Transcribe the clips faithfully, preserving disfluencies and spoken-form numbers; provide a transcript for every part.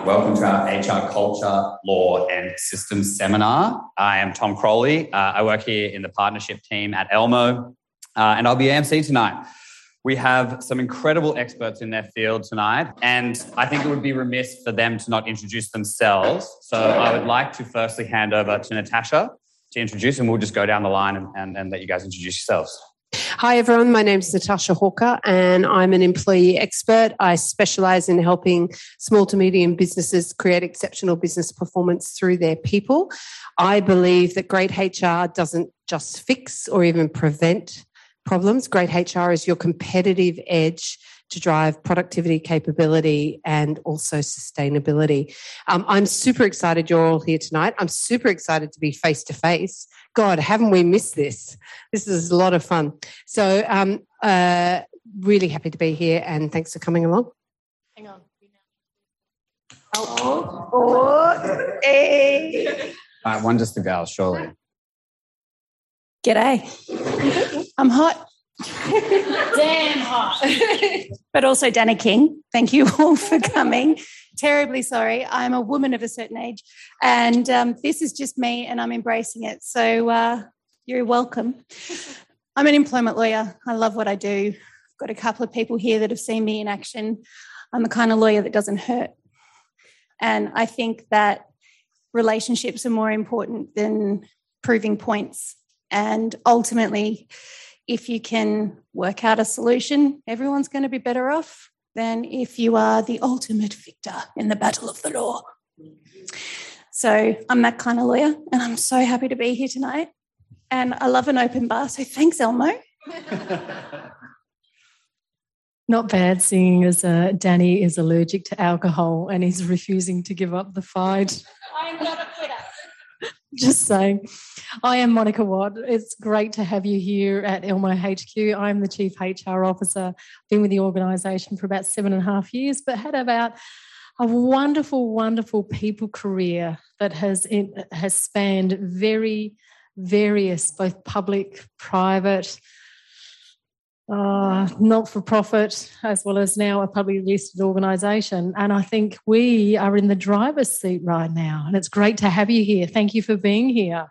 Welcome to our H R Culture, Law and Systems Seminar. I am Tom Crowley. Uh, I work here in the partnership team at Elmo, uh, and I'll be A M C tonight. We have some incredible experts in their field tonight, and I think it would be remiss for them to not introduce themselves. So I would like to firstly hand over to Natasha to introduce, and we'll just go down the line and, and, and let you guys introduce yourselves. Hi everyone, my name is Natasha Hawker and I'm an employee expert. I specialise in helping small to medium businesses create exceptional business performance through their people. I believe that great H R doesn't just fix or even prevent problems. Great H R is your competitive edge to drive productivity, capability, and also sustainability. Um, I'm super excited you're all here tonight. I'm super excited to be face-to-face. God, haven't we missed this? This is a lot of fun. So um, uh, really happy to be here, and thanks for coming along. Hang on. Oh, oh, hey. Uh, one just the girls, surely. G'day. I'm hot. Damn hot. But also Danny King, thank you all for coming. Terribly sorry. I'm a woman of a certain age and um, this is just me and I'm embracing it. So uh, you're welcome. I'm an employment lawyer. I love what I do. I've got a couple of people here that have seen me in action. I'm the kind of lawyer that doesn't hurt. And I think that relationships are more important than proving points. And ultimately, if you can work out a solution, everyone's going to be better off than if you are the ultimate victor in the battle of the law. So I'm that kind of lawyer, and I'm so happy to be here tonight. And I love an open bar, so thanks, Elmo. Not bad, seeing as uh, Danny is allergic to alcohol and he's refusing to give up the fight. I'm not a quitter. Just saying. I am Monica Watt. It's great to have you here at Elmo H Q. I'm the Chief H R Officer. Been with the organisation for about seven and a half years, but had about a wonderful, wonderful people career that has has spanned very various, both public, private, uh, not-for-profit, as well as now a publicly listed organisation. And I think we are in the driver's seat right now, and it's great to have you here. Thank you for being here.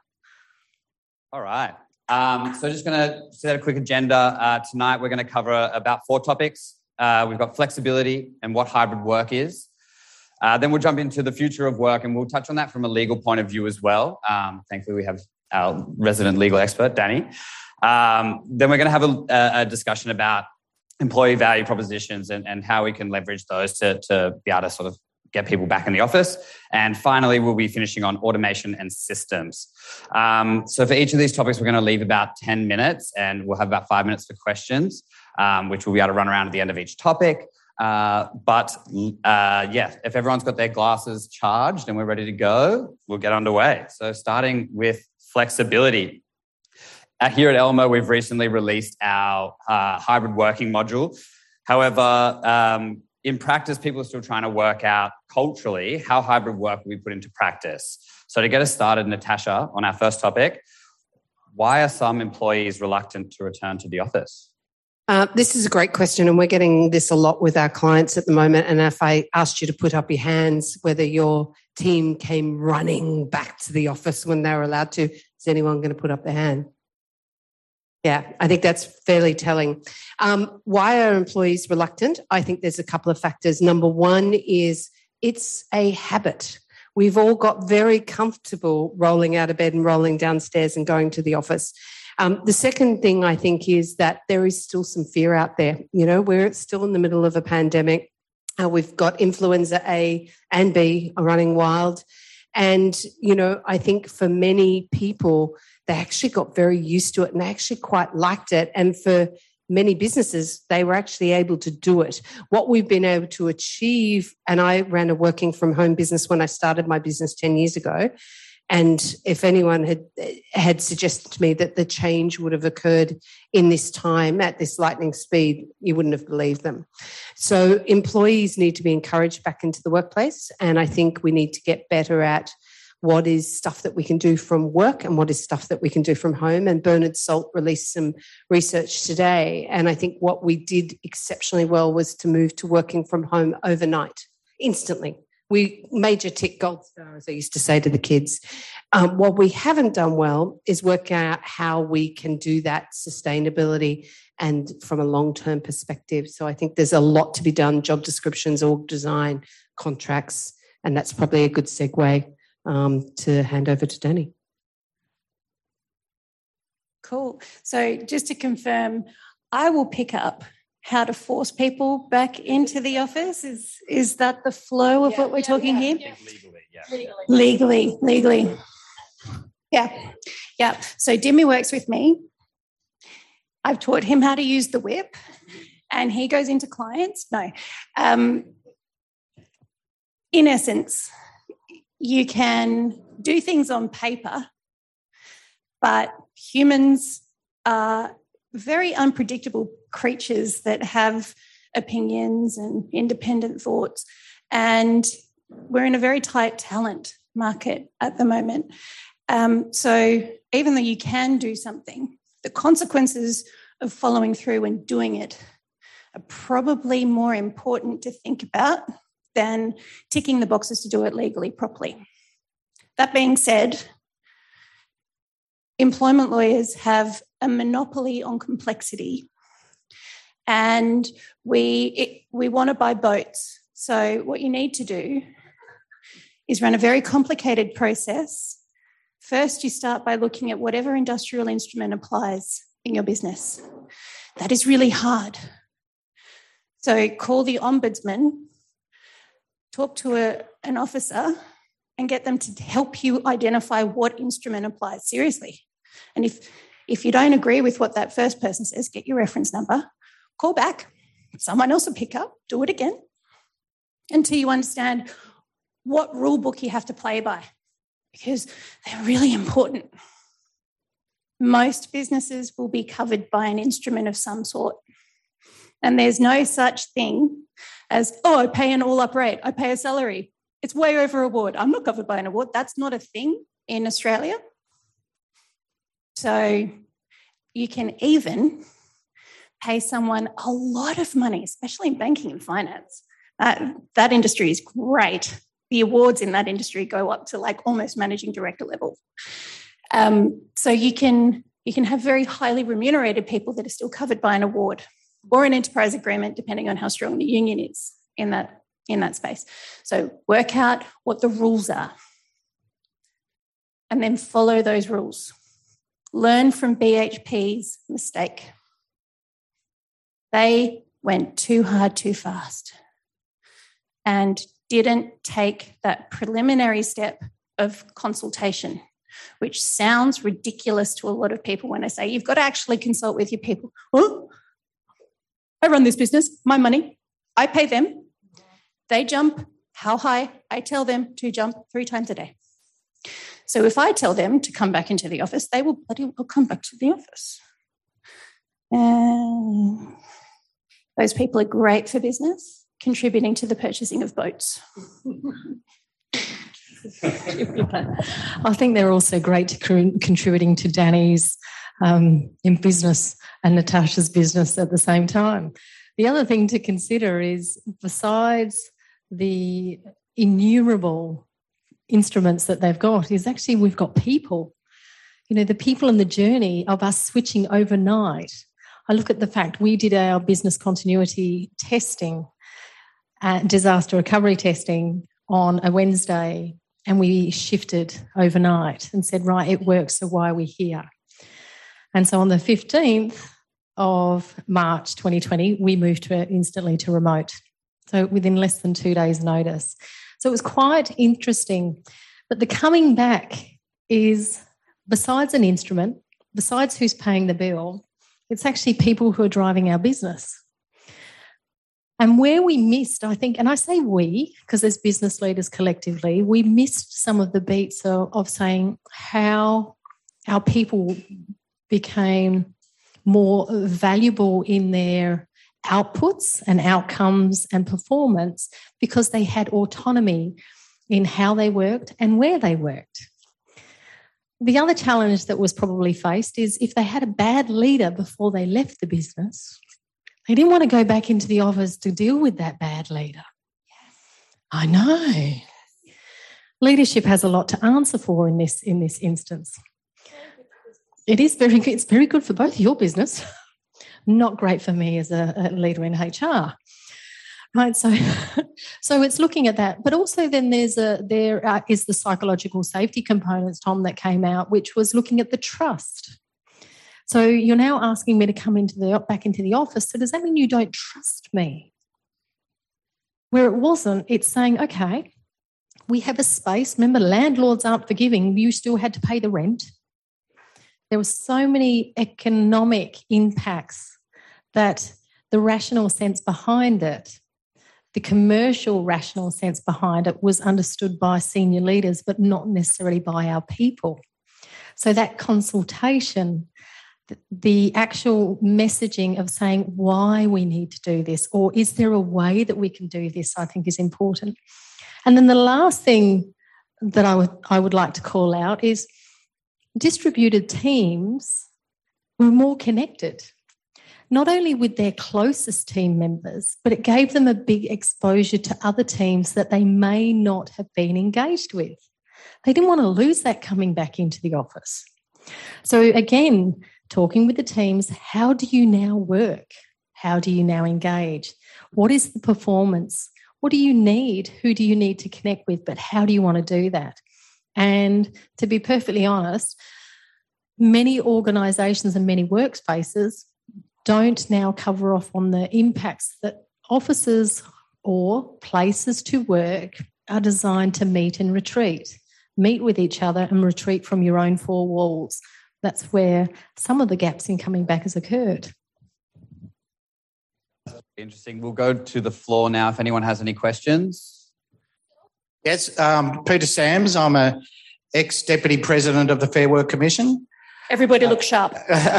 All right. Um, so just going to set a quick agenda. Uh, tonight we're going to cover about four topics. Uh, we've got flexibility and what hybrid work is. Uh, then we'll jump into the future of work and we'll touch on that from a legal point of view as well. Um, thankfully, we have our resident legal expert, Danny. Um, then we're going to have a, a discussion about employee value propositions and, and how we can leverage those to, to be able to sort of get people back in the office. And finally, we'll be finishing on automation and systems. Um, so for each of these topics, we're going to leave about ten minutes and we'll have about five minutes for questions, um, which we'll be able to run around at the end of each topic. Uh, but uh, yeah, if everyone's got their glasses charged and we're ready to go, we'll get underway. So starting with flexibility. Uh, here at Elmo, we've recently released our uh, hybrid working module. However, um, in practice, people are still trying to work out culturally how hybrid work will be put into practice. So to get us started, Natasha, on our first topic, why are some employees reluctant to return to the office? Uh, this is a great question, and we're getting this a lot with our clients at the moment. And if I asked you to put up your hands whether your team came running back to the office when they were allowed to, is anyone going to put up their hand? Yeah, I think that's fairly telling. Um, why are employees reluctant? I think there's a couple of factors. Number one is it's a habit. We've all got very comfortable rolling out of bed and rolling downstairs and going to the office. Um, the second thing I think is that there is still some fear out there. You know, we're still in the middle of a pandemic. Uh, we've got influenza A and B running wild. And, you know, I think for many people, they actually got very used to it and they actually quite liked it. And for many businesses, they were actually able to do it. What we've been able to achieve, and I ran a working from home business when I started my business ten years ago. And if anyone had had suggested to me that the change would have occurred in this time at this lightning speed, you wouldn't have believed them. So employees need to be encouraged back into the workplace. And I think we need to get better at what is stuff that we can do from work and what is stuff that we can do from home. And Bernard Salt released some research today. And I think what we did exceptionally well was to move to working from home overnight, instantly. we major tick gold star, as I used to say to the kids. Um, what we haven't done well is work out how we can do that sustainability and from a long-term perspective. So I think there's a lot to be done, job descriptions, org design, contracts, and that's probably a good segue um, to hand over to Danny. Cool. So just to confirm, I will pick up how to force people back into the office. Is is that the flow of yeah, what we're yeah, talking yeah, here? Yeah. Legally, yeah. Legally, legally. Yeah, yeah. So Dimmy works with me. I've taught him how to use the whip, and he goes into clients. No. Um, in essence, you can do things on paper, but humans are very unpredictable creatures that have opinions and independent thoughts. And we're in a very tight talent market at the moment. Um, so even though you can do something, the consequences of following through and doing it are probably more important to think about than ticking the boxes to do it legally properly. That being said, employment lawyers have a monopoly on complexity, and we it, we want to buy boats. So what you need to do is run a very complicated process. First, you start by looking at whatever industrial instrument applies in your business. That is really hard. So call the ombudsman, talk to a, an officer, and get them to help you identify what instrument applies. Seriously. And if If you don't agree with what that first person says, get your reference number, call back, someone else will pick up, do it again, until you understand what rule book you have to play by, because they're really important. Most businesses will be covered by an instrument of some sort, and there's no such thing as, oh, I pay an all-up rate, I pay a salary. It's way over award. I'm not covered by an award. That's not a thing in Australia. So you can even pay someone a lot of money, especially in banking and finance. Uh, that industry is great. The awards in that industry go up to like almost managing director level. Um, so you can you can have very highly remunerated people that are still covered by an award or an enterprise agreement, depending on how strong the union is in that in that space. So work out what the rules are and then follow those rules. Learn from B H P's mistake. They went too hard too fast and didn't take that preliminary step of consultation, which sounds ridiculous to a lot of people when I say you've got to actually consult with your people. Oh, I run this business, my money, I pay them. They jump how high? I tell them to jump three times a day. So if I tell them to come back into the office, they will bloody well come back to the office. And those people are great for business, contributing to the purchasing of boats. I think they're also great to con- contributing to Danny's um, in business and Natasha's business at the same time. The other thing to consider is, besides the innumerable instruments that they've got, is actually we've got people. You know, the people in the journey of us switching overnight. I look at the fact we did our business continuity testing, uh, disaster recovery testing on a Wednesday, and we shifted overnight and said, right, it works, so why are we here? And so on the fifteenth of March twenty twenty, we moved to instantly to remote. So within less than two days' notice. So it was quite interesting. But the coming back is, besides an instrument, besides who's paying the bill, it's actually people who are driving our business. And where we missed, I think, and I say we, because as business leaders collectively, we missed some of the beats of, of saying how our people became more valuable in their outputs and outcomes and performance because they had autonomy in how they worked and where they worked. The other challenge that was probably faced is if they had a bad leader before they left the business, they didn't want to go back into the office to deal with that bad leader. I know. Leadership has a lot to answer for in this in this instance. It is very good. It's very good for both your business. Not great for me as a, a leader in H R. Right, so, so it's looking at that, but also then there's a there uh, is the psychological safety components, Tom, that came out, which was looking at the trust. So you're now asking me to come into the back into the office. So does that mean you don't trust me? Where it wasn't, it's saying, okay, we have a space. Remember, landlords aren't forgiving. You still had to pay the rent. There were so many economic impacts that the rational sense behind it, the commercial rational sense behind it, was understood by senior leaders, but not necessarily by our people. So that consultation, the actual messaging of saying why we need to do this, or is there a way that we can do this, I think is important. And then the last thing that I would, I would like to call out is distributed teams were more connected, not only with their closest team members, but it gave them a big exposure to other teams that they may not have been engaged with. They didn't want to lose that coming back into the office. So again, talking with the teams, how do you now work? How do you now engage? What is the performance? What do you need? Who do you need to connect with? But how do you want to do that? And to be perfectly honest, many organisations and many workspaces don't now cover off on the impacts that offices or places to work are designed to meet and retreat. Meet with each other and retreat from your own four walls. That's where some of the gaps in coming back has occurred. Interesting. We'll go to the floor now if anyone has any questions. Yes, um, Peter Sams. I'm a ex-Deputy President of the Fair Work Commission. Everybody look sharp.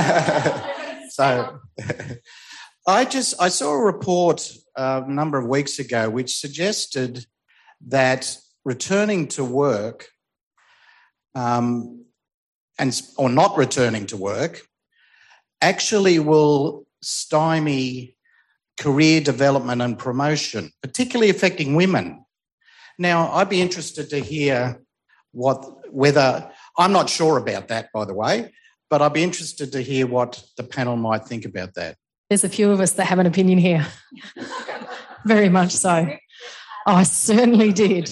So I just I saw a report uh, a number of weeks ago which suggested that returning to work um, and or not returning to work actually will stymie career development and promotion, particularly affecting women. Now, I'd be interested to hear what whether I'm not sure about that, by the way, but I'd be interested to hear what the panel might think about that. There's a few of us that have an opinion here. Very much so. I certainly did.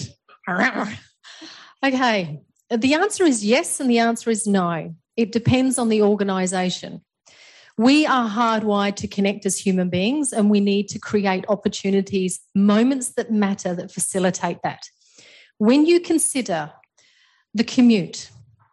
Okay. The answer is yes and the answer is no. It depends on the organisation. We are hardwired to connect as human beings, and we need to create opportunities, moments that matter, that facilitate that. When you consider the commute,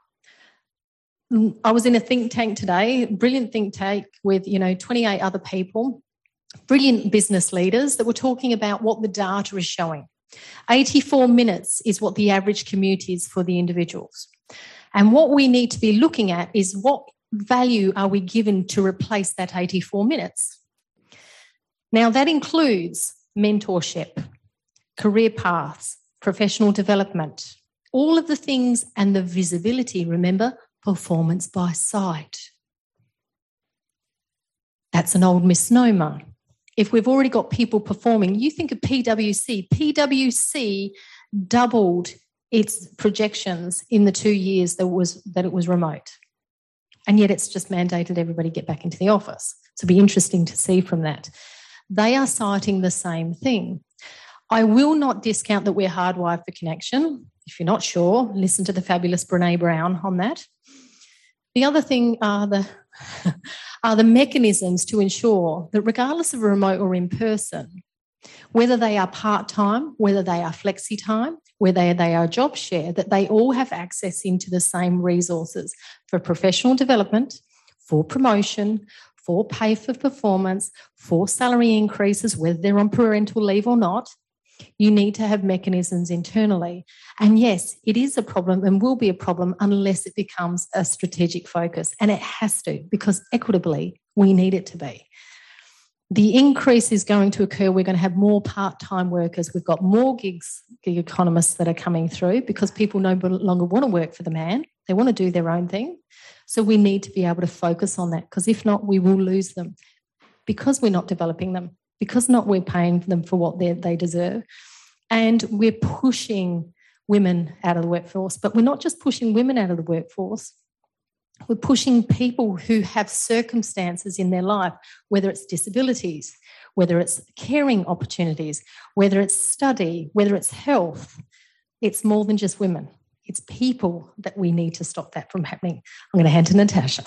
I was in a think tank today, brilliant think tank with, you know, twenty-eight other people, brilliant business leaders that were talking about what the data is showing. eighty-four minutes is what the average commute is for the individuals. And what we need to be looking at is what value are we given to replace that eighty-four minutes? Now, that includes mentorship, career paths, professional development, all of the things, and the visibility, remember, performance by sight. That's an old misnomer. If we've already got people performing, you think of P W C. P W C doubled its projections in the two years that, was, that it was remote. And yet it's just mandated everybody get back into the office. So it'll be interesting to see from that. They are citing the same thing. I will not discount that we're hardwired for connection. If you're not sure, listen to the fabulous Brene Brown on that. The other thing are the, are the mechanisms to ensure that regardless of remote or in person, whether they are part-time, whether they are flexi-time, whether they are job share, that they all have access into the same resources for professional development, for promotion, for pay for performance, for salary increases, whether they're on parental leave or not. You need to have mechanisms internally. And yes, it is a problem and will be a problem unless it becomes a strategic focus. And it has to, because equitably, we need it to be. The increase is going to occur. We're going to have more part-time workers. We've got more gigs, gig economists that are coming through because people no longer want to work for the man. They want to do their own thing. So we need to be able to focus on that, because if not, we will lose them because we're not developing them, because not we're paying them for what they deserve. And we're pushing women out of the workforce, but we're not just pushing women out of the workforce. We're pushing people who have circumstances in their life, whether it's disabilities, whether it's caring opportunities, whether it's study, whether it's health. It's more than just women. It's people that we need to stop that from happening. I'm going to hand to Natasha.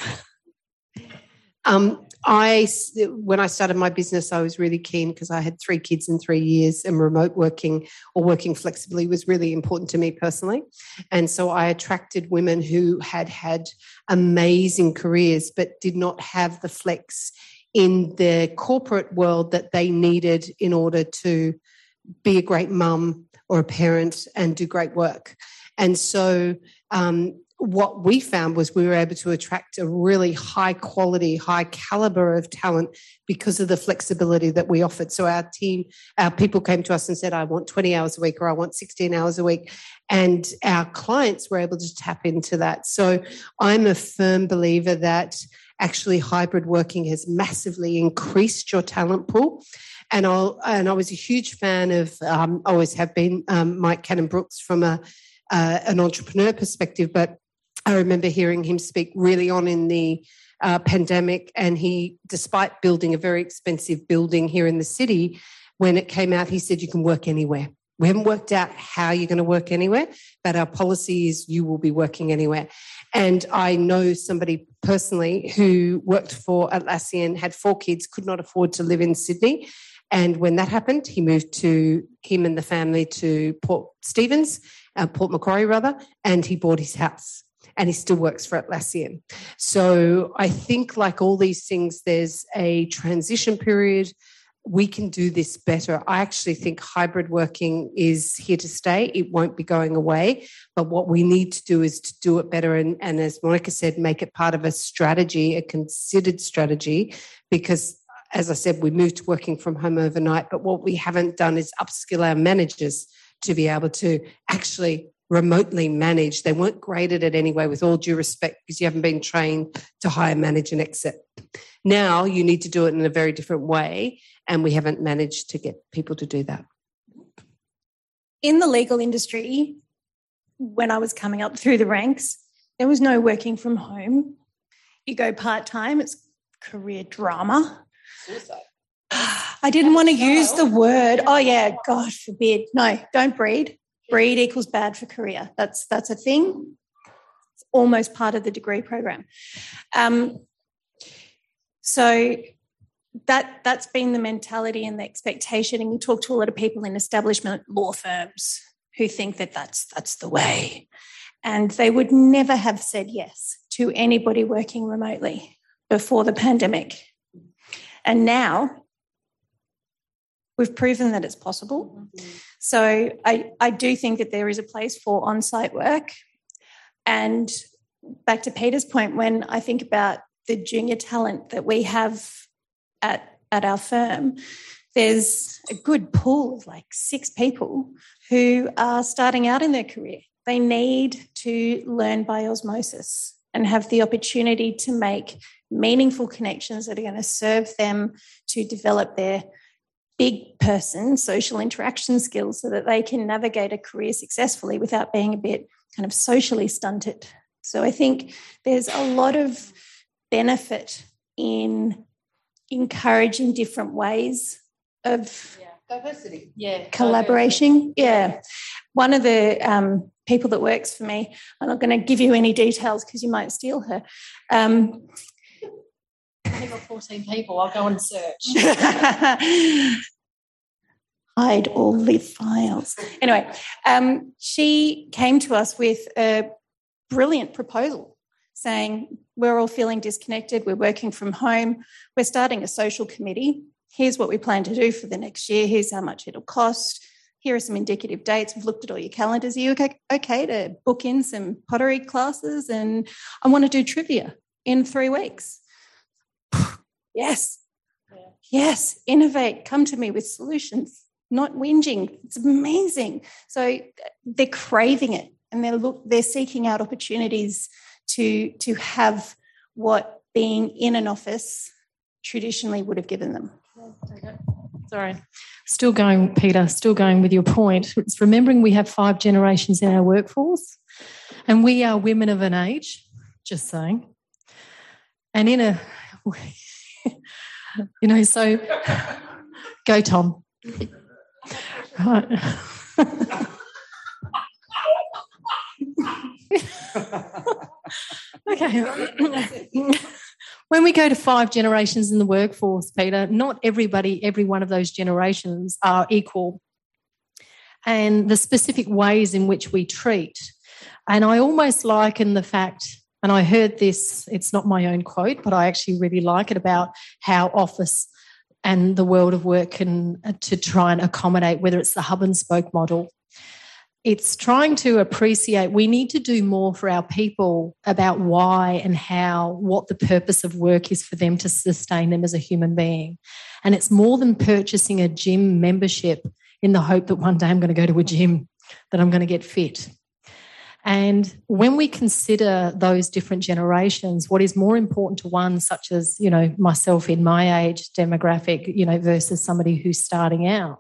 Um, I, when I started my business, I was really keen because I had three kids in three years and remote working or working flexibly was really important to me personally. And so I attracted women who had had amazing careers but did not have the flex in the corporate world that they needed in order to be a great mum or a parent and do great work. And so um, what we found was we were able to attract a really high quality, high caliber of talent because of the flexibility that we offered. So our team, our people came to us and said, I want twenty hours a week or I want sixteen hours a week. And our clients were able to tap into that. So I'm a firm believer that actually hybrid working has massively increased your talent pool. And, I'll, and I was a huge fan of, um, always have been, um, Mike Cannon-Brookes from a, uh, an entrepreneur perspective, but I remember hearing him speak really on in the uh, pandemic, and he, despite building a very expensive building here in the city, when it came out, he said you can work anywhere. We haven't worked out how you're going to work anywhere, but our policy is you will be working anywhere. And I know somebody personally who worked for Atlassian, had four kids, could not afford to live in Sydney. And when that happened, he moved to him and the family to Port Stephens, uh, Port Macquarie rather, and he bought his house. And he still works for Atlassian. So I think like all these things, there's a transition period. We can do this better. I actually think hybrid working is here to stay. It won't be going away. But what we need to do is to do it better. And, and as Monica said, make it part of a strategy, a considered strategy, because as I said, we moved to working from home overnight. But what we haven't done is upskill our managers to be able to actually remotely manage. They weren't great at it anyway, with all due respect, because you haven't been trained to hire, manage and exit. Now you need to do it in a very different way, and we haven't managed to get people to do that. In the legal industry, when I was coming up through the ranks, there was no working from home. You go part-time, it's career drama. Suicide. I didn't want to use the word, oh yeah, God forbid. No, don't breed. Breed equals bad for career. That's that's a thing. It's almost part of the degree program. Um, so that that's been the mentality and the expectation. And you talk to a lot of people in establishment law firms who think that that's that's the way, and they would never have said yes to anybody working remotely before the pandemic. And now we've proven that it's possible. Mm-hmm. So I, I do think that there is a place for on-site work. And back to Peter's point, when I think about the junior talent that we have at, at our firm, there's a good pool of like six people who are starting out in their career. They need to learn by osmosis and have the opportunity to make meaningful connections that are going to serve them to develop their big person social interaction skills so that they can navigate a career successfully without being a bit kind of socially stunted. So I think there's a lot of benefit in encouraging different ways of yeah. diversity, yeah, collaboration. Diversity. Yeah. One of the um, people that works for me, I'm not going to give you any details because you might steal her. Um, I've got fourteen people. I'll go and search. Hide all the files. Anyway, um, she came to us with a brilliant proposal saying, we're all feeling disconnected. We're working from home. We're starting a social committee. Here's what we plan to do for the next year. Here's how much it'll cost. Here are some indicative dates. We've looked at all your calendars. Are you okay, okay to book in some pottery classes? And I want to do trivia in three weeks. Yes. Yeah. Yes. Innovate. Come to me with solutions, not whinging. It's amazing. So they're craving it, and they're look, they're seeking out opportunities to, to have what being in an office traditionally would have given them. Sorry. Still going, Peter, still going with your point. It's remembering we have five generations in our workforce and we are women of an age, just saying. And in a, you know, so go, Tom. Right. Okay. When we go to five generations in the workforce, Peter, not everybody, every one of those generations are equal. And the specific ways in which we treat. And I almost liken the fact, and I heard this, it's not my own quote, but I actually really like it, about how office and the world of work can, to try and accommodate, whether it's the hub and spoke model. It's trying to appreciate, we need to do more for our people about why and how, what the purpose of work is for them to sustain them as a human being. And it's more than purchasing a gym membership in the hope that one day I'm going to go to a gym, that I'm going to get fit. And when we consider those different generations, what is more important to one, such as, you know, myself in my age demographic, you know, versus somebody who's starting out,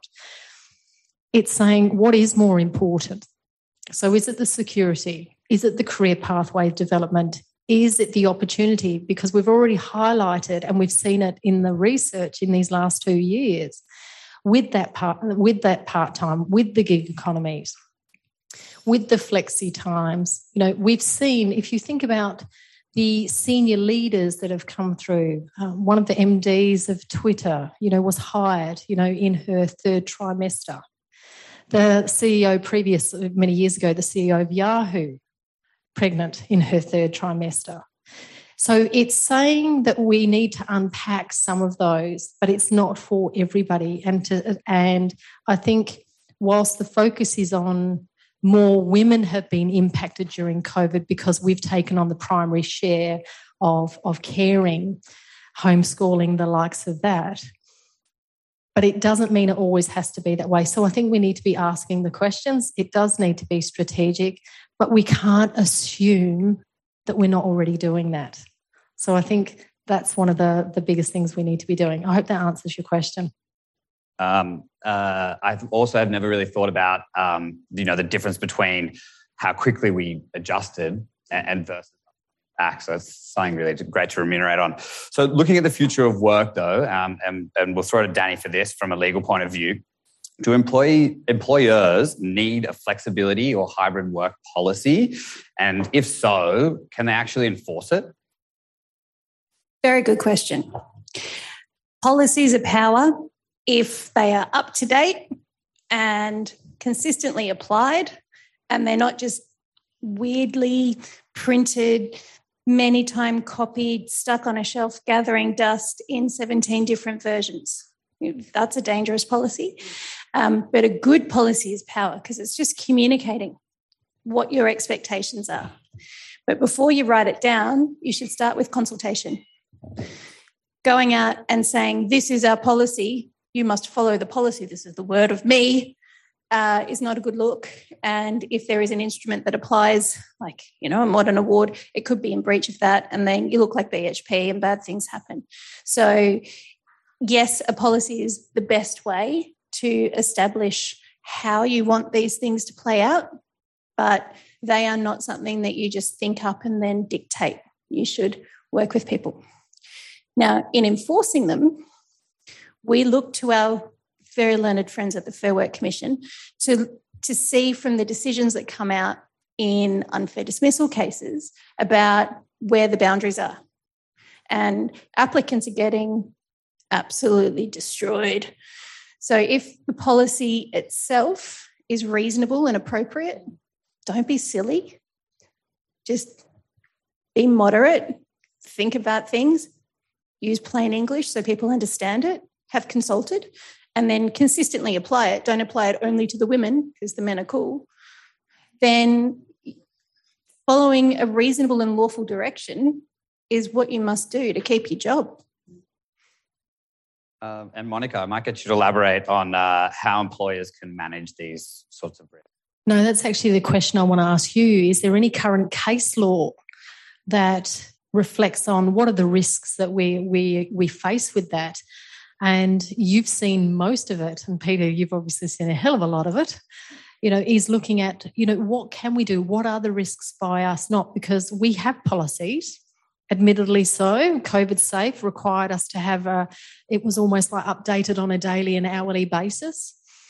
it's saying what is more important. So is it the security? Is it the career pathway development? Is it the opportunity? Because we've already highlighted, and we've seen it in the research in these last two years, with that part, with that part-time, with the gig economies, with the flexi times. You know, we've seen, if you think about the senior leaders that have come through, uh, one of the M Ds of Twitter, you know, was hired, you know, in her third trimester. The C E O previous, many years ago, the C E O of Yahoo, pregnant in her third trimester. So it's saying that we need to unpack some of those, but it's not for everybody. And to, and I think whilst the focus is on more women have been impacted during COVID because we've taken on the primary share of, of caring, homeschooling, the likes of that. But it doesn't mean it always has to be that way. So I think we need to be asking the questions. It does need to be strategic, but we can't assume that we're not already doing that. So I think that's one of the, the biggest things we need to be doing. I hope that answers your question. Um, uh, I also have never really thought about, um, you know, the difference between how quickly we adjusted and, and versus back. So it's something really great to remunerate on. So looking at the future of work, though, um, and, and we'll throw to Danny for this from a legal point of view, do employee employers need a flexibility or hybrid work policy? And if so, can they actually enforce it? Very good question. Policies are power if they are up to date and consistently applied, and they're not just weirdly printed, many times copied, stuck on a shelf, gathering dust in seventeen different versions. That's a dangerous policy. Um, but a good policy is power because it's just communicating what your expectations are. But before you write it down, you should start with consultation. Going out and saying, this is our policy, you must follow the policy, this is the word of me, uh, is not a good look. And if there is an instrument that applies, like, you know, a modern award, it could be in breach of that, and then you look like B H P and bad things happen. So, yes, a policy is the best way to establish how you want these things to play out, but they are not something that you just think up and then dictate. You should work with people. Now, in enforcing them, we look to our very learned friends at the Fair Work Commission to, to see from the decisions that come out in unfair dismissal cases about where the boundaries are. And applicants are getting absolutely destroyed. So if the policy itself is reasonable and appropriate, don't be silly. Just be moderate, think about things, use plain English so people understand it, have consulted, and then consistently apply it. Don't apply it only to the women because the men are cool. Then following a reasonable and lawful direction is what you must do to keep your job. Um, and Monica, I might get you to elaborate on uh, how employers can manage these sorts of risks. No, that's actually the question I want to ask you. Is there any current case law that reflects on what are the risks that we we we face with that? and you've seen most of it, and Peter, you've obviously seen a hell of a lot of it, you know, is looking at, you know, what can we do? What are the risks by us not? Because we have policies, admittedly so. COVID Safe required us to have a, it was almost like updated on a daily and hourly basis.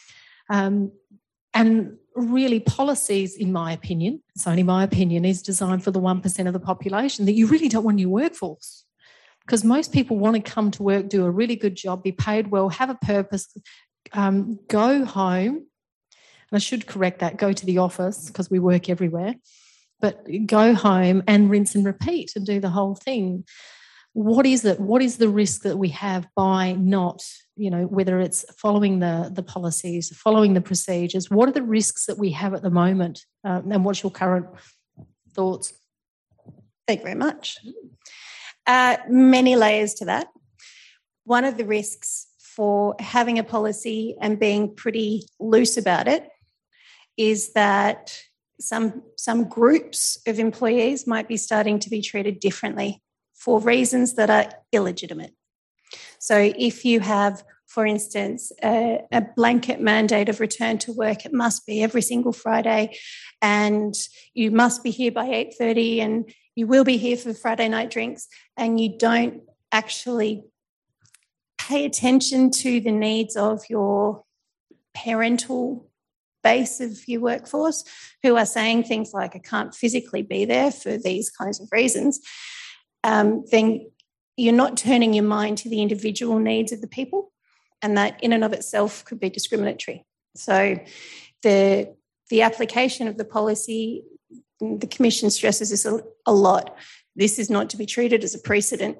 Um, and really policies, in my opinion, it's only my opinion, is designed for the one percent of the population that you really don't want in your workforce. Because most people want to come to work, do a really good job, be paid well, have a purpose, um, go home. And I should correct that, go to the office because we work everywhere, but go home and rinse and repeat and do the whole thing. What is it? What is the risk that we have by not, you know, whether it's following the, the policies, following the procedures? What are the risks that we have at the moment? Um, and what's your current thoughts? Thank you very much. Uh, many layers to that. One of the risks for having a policy and being pretty loose about it is that some, some groups of employees might be starting to be treated differently for reasons that are illegitimate. So if you have, for instance, a, a blanket mandate of return to work, it must be every single Friday, and you must be here by eight thirty and you will be here for Friday night drinks, and you don't actually pay attention to the needs of your parental base of your workforce who are saying things like, I can't physically be there for these kinds of reasons, um, then you're not turning your mind to the individual needs of the people, and that in and of itself could be discriminatory. So the, the application of the policy, the Commission stresses this a, a lot. This is not to be treated as a precedent.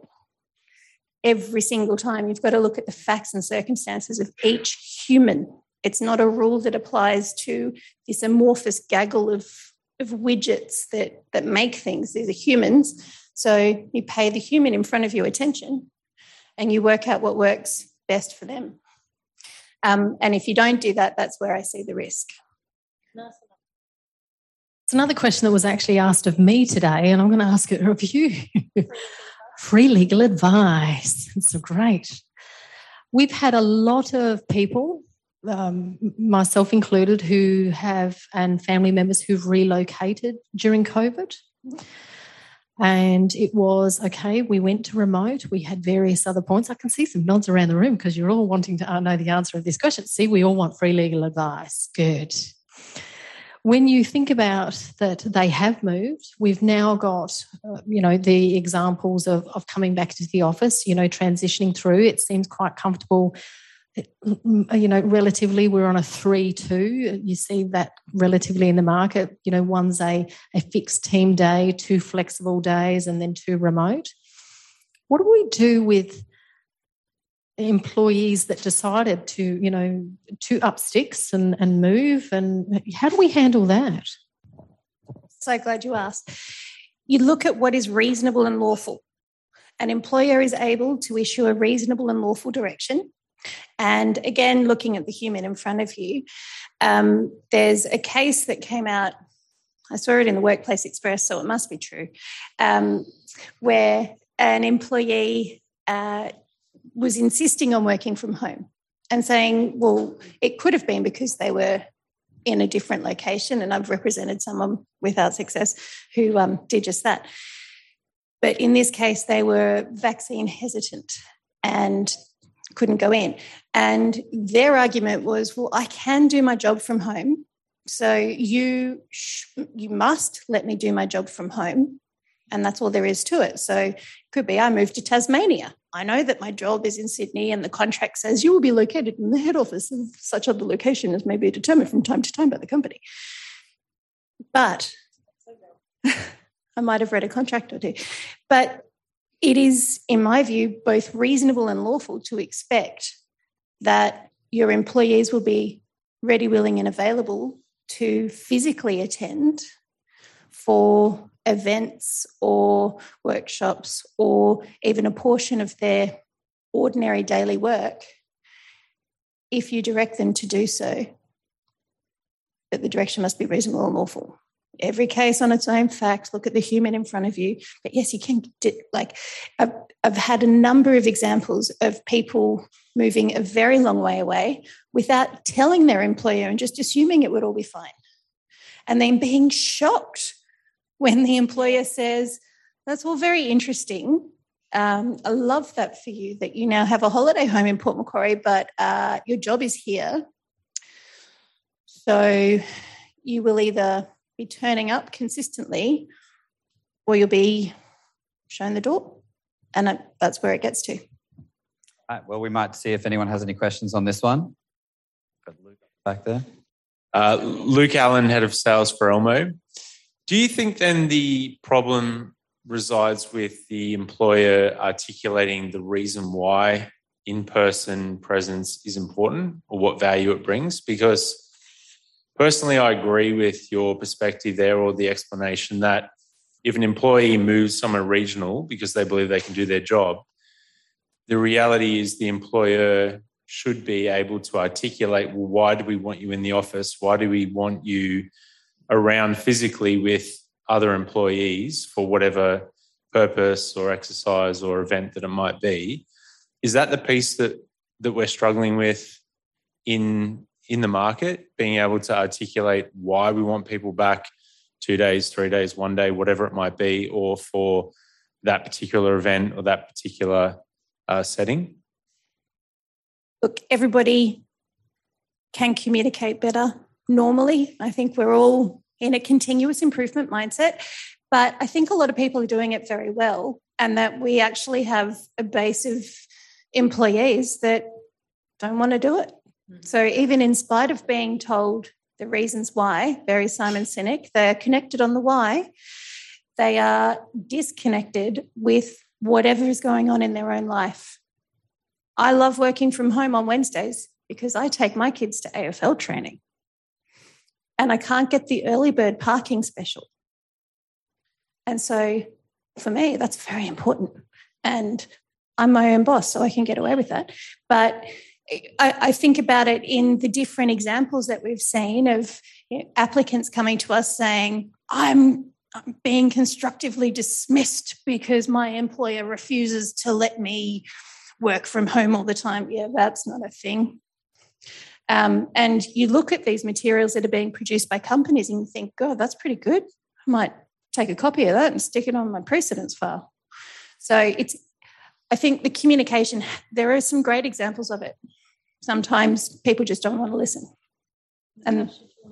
Every single time you've got to look at the facts and circumstances of each human. It's not a rule that applies to this amorphous gaggle of, of widgets that, that make things. These are humans. So you pay the human in front of you attention and you work out what works best for them. Um, and if you don't do that, that's where I see the risk. It's another question that was actually asked of me today, and I'm going to ask it of you. Free legal advice. It's great. We've had a lot of people, um, myself included, who have, and family members who've relocated during COVID. And it was, okay, we went to remote. We had various other points. I can see some nods around the room because you're all wanting to know the answer of this question. See, we all want free legal advice. Good. When you think about that they have moved, we've now got, uh, you know, the examples of, of coming back to the office, you know, transitioning through. It seems quite comfortable, you know, relatively. We're on a three two. You see that relatively in the market. You know, one's a, a fixed team day, two flexible days, and then two remote. What do we do with employees that decided to, you know, to up sticks and, and move, and how do we handle that? So glad you asked. You look at what is reasonable and lawful. An employer is able to issue a reasonable and lawful direction. And again, looking at the human in front of you, um, there's a case that came out, I saw it in the Workplace Express, so it must be true, um, where an employee uh, was insisting on working from home and saying, well, it could have been because they were in a different location, and I've represented someone without success who um, did just that. But in this case, they were vaccine hesitant and couldn't go in. And their argument was, well, I can do my job from home, so you sh- you must let me do my job from home, and that's all there is to it. So it could be I moved to Tasmania. I know that my job is in Sydney and the contract says you will be located in the head office of such other location as may be determined from time to time by the company. But I might have read a contract or two. But it is, in my view, both reasonable and lawful to expect that your employees will be ready, willing and available to physically attend for events or workshops or even a portion of their ordinary daily work if you direct them to do so. But the direction must be reasonable and lawful. Every case on its own fact, look at the human in front of you. But yes, you can, like, I've, I've had a number of examples of people moving a very long way away without telling their employer and just assuming it would all be fine. And then being shocked when the employer says, that's all very interesting. Um, I love that for you, that you now have a holiday home in Port Macquarie, but uh, your job is here. So you will either be turning up consistently or you'll be shown the door. And that's where it gets to. All right, well, we might see if anyone has any questions on this one. Got Luke back there. Uh, Luke Allen, Head of Sales for Elmo. Do you think then the problem resides with the employer articulating the reason why in-person presence is important or what value it brings? Because personally, I agree with your perspective there, or the explanation that if an employee moves somewhere regional because they believe they can do their job, the reality is the employer should be able to articulate, well, why do we want you in the office? Why do we want you around physically with other employees for whatever purpose or exercise or event that it might be? Is that the piece that, that we're struggling with in, in the market, being able to articulate why we want people back two days, three days, one day, whatever it might be, or for that particular event or that particular uh, setting? Look, everybody can communicate better normally. I think we're all in a continuous improvement mindset, but I think a lot of people are doing it very well, and that we actually have a base of employees that don't want to do it. Mm-hmm. So even in spite of being told the reasons why, very Simon Sinek, they're connected on the why, they are disconnected with whatever is going on in their own life. I love working from home on Wednesdays because I take my kids to A F L training and I can't get the early bird parking special. And so for me, that's very important. And I'm my own boss, so I can get away with that. But I, I think about it in the different examples that we've seen of, you know, applicants coming to us saying, I'm being constructively dismissed because my employer refuses to let me work from home all the time. Yeah, that's not a thing. Um, and you look at these materials that are being produced by companies and you think, God, that's pretty good. I might take a copy of that and stick it on my precedence file. So it's, I think the communication, there are some great examples of it. Sometimes people just don't want to listen. And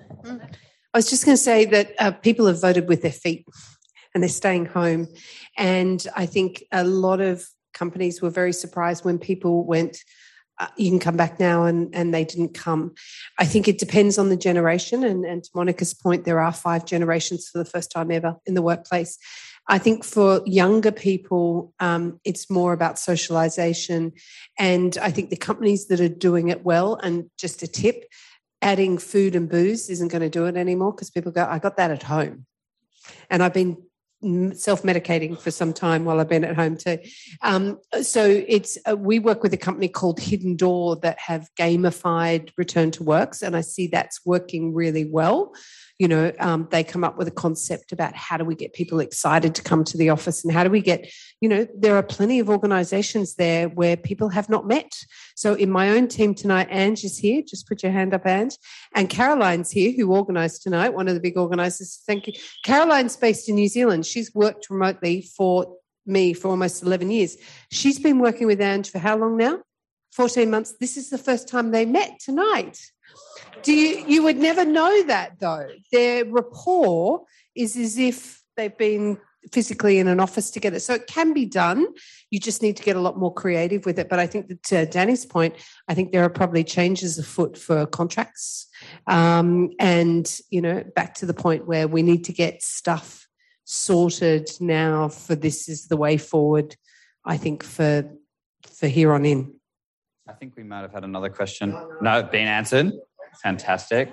I was just going to say that uh, people have voted with their feet and they're staying home. And I think a lot of companies were very surprised when people went, uh, you can come back now, and, and they didn't come. I think it depends on the generation. And, and to Monica's point, there are five generations for the first time ever in the workplace. I think for younger people, um, it's more about socialisation. And I think the companies that are doing it well, and just a tip, adding food and booze isn't going to do it anymore, because people go, I got that at home. And I've been self-medicating for some time while I've been at home too. Um, so it's uh, we work with a company called Hidden Door that have gamified return to works, and I see that's working really well. You know, um, they come up with a concept about how do we get people excited to come to the office, and how do we get, you know, there are plenty of organisations there where people have not met. So in my own team tonight, Ange is here. Just put your hand up, Ange. And Caroline's here, who organised tonight, one of the big organisers. Thank you. Caroline's based in New Zealand. She's worked remotely for me for almost eleven years. She's been working with Ange for how long now? fourteen months. This is the first time they met tonight. Do you, you would never know that, though. Their rapport is as if they've been physically in an office together. So it can be done. You just need to get a lot more creative with it. But I think that, to Danny's point, I think there are probably changes afoot for contracts. Um, and, you know, back to the point where we need to get stuff sorted now for this is the way forward, I think, for for here on in. I think we might have had another question. No, been answered. Fantastic.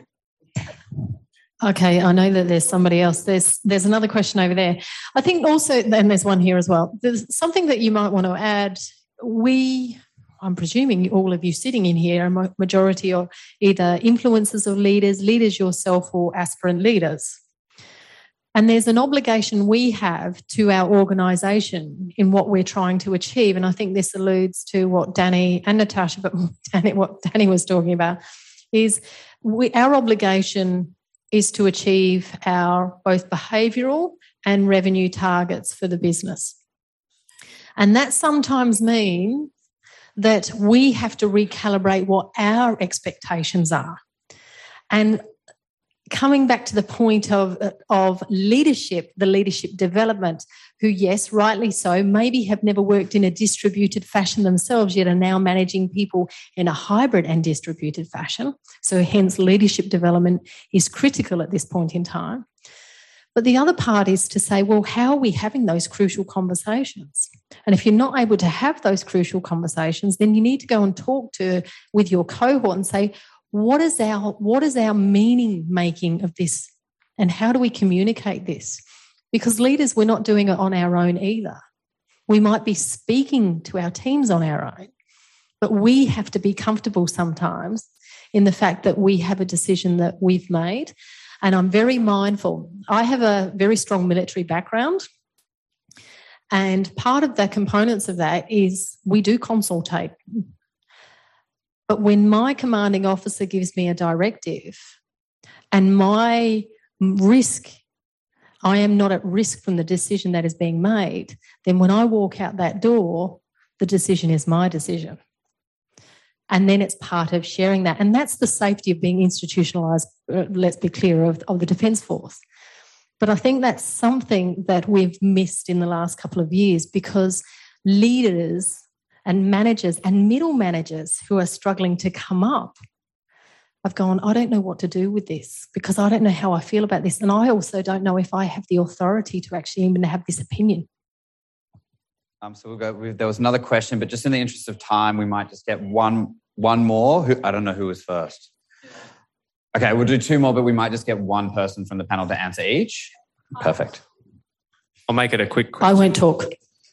Okay, I know that there's somebody else. There's there's another question over there. I think also, and there's one here as well. There's something that you might want to add. We, I'm presuming all of you sitting in here, a majority are either influencers of leaders, leaders yourself, or aspirant leaders. And there's an obligation we have to our organisation in what we're trying to achieve. And I think this alludes to what Danny and Natasha, but Danny, what Danny was talking about, is we, our obligation is to achieve our both behavioural and revenue targets for the business. And that sometimes means that we have to recalibrate what our expectations are. And coming back to the point of, of leadership, the leadership development, who, yes, rightly so, maybe have never worked in a distributed fashion themselves, yet are now managing people in a hybrid and distributed fashion. So hence leadership development is critical at this point in time. But the other part is to say, well, how are we having those crucial conversations? And if you're not able to have those crucial conversations, then you need to go and talk to with your cohort and say, what is our what is our meaning making of this, and how do we communicate this? Because leaders, we're not doing it on our own either. We might be speaking to our teams on our own, but we have to be comfortable sometimes in the fact that we have a decision that we've made. And I'm very mindful. I have a very strong military background, and part of the components of that is we do consultate. But when my commanding officer gives me a directive and my risk, I am not at risk from the decision that is being made, then when I walk out that door, the decision is my decision. And then it's part of sharing that. And that's the safety of being institutionalised, uh, let's be clear, of, of the Defence Force. But I think that's something that we've missed in the last couple of years, because leaders and managers and middle managers who are struggling to come up have gone, I don't know what to do with this because I don't know how I feel about this. And I also don't know if I have the authority to actually even have this opinion. Um, so we'll go. We, there was another question, but just in the interest of time, we might just get one one more. Who, I don't know who was first. Okay, we'll do two more, but we might just get one person from the panel to answer each. Perfect. I'll make it a quick question. I won't talk.